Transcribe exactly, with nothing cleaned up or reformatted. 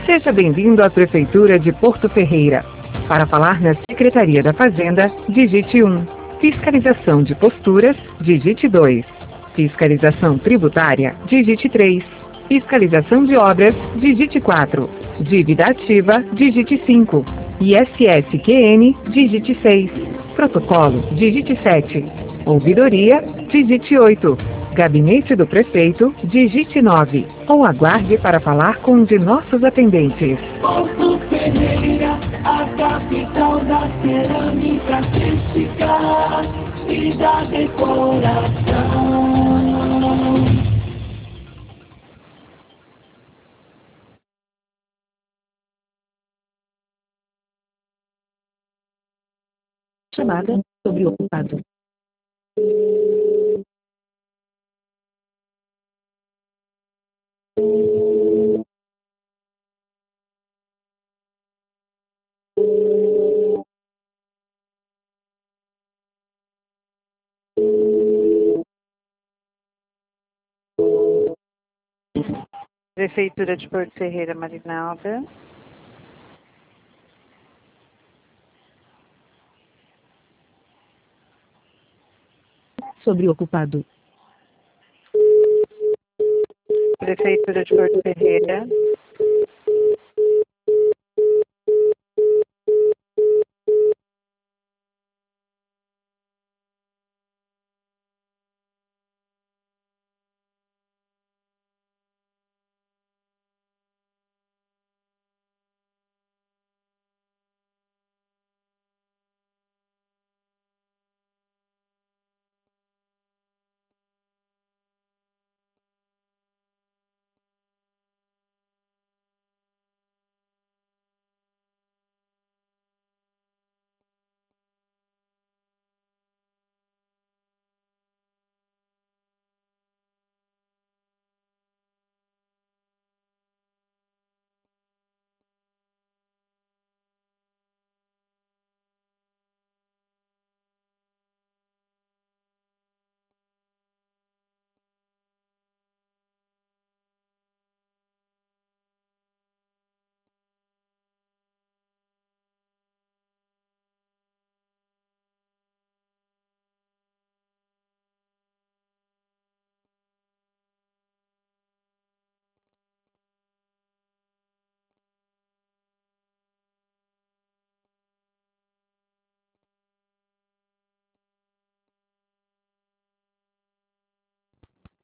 Seja bem-vindo à Prefeitura de Porto Ferreira. Para falar na Secretaria da Fazenda, digite um. Fiscalização de posturas, digite dois. Fiscalização tributária, digite três. Fiscalização de obras, digite quatro. Dívida ativa, digite cinco. I S S Q N, digite seis. Protocolo, digite sete. Ouvidoria, digite oito. Gabinete do Prefeito, digite nove. Ou aguarde para falar com um de nossos atendentes. Porto Ferreira, a capital da cerâmica artística e da decoração. Chamada sobreocupado. Prefeitura de Porto Ferreira, Marinalda. Sobreocupado. Prefeitura de Porto Ferreira.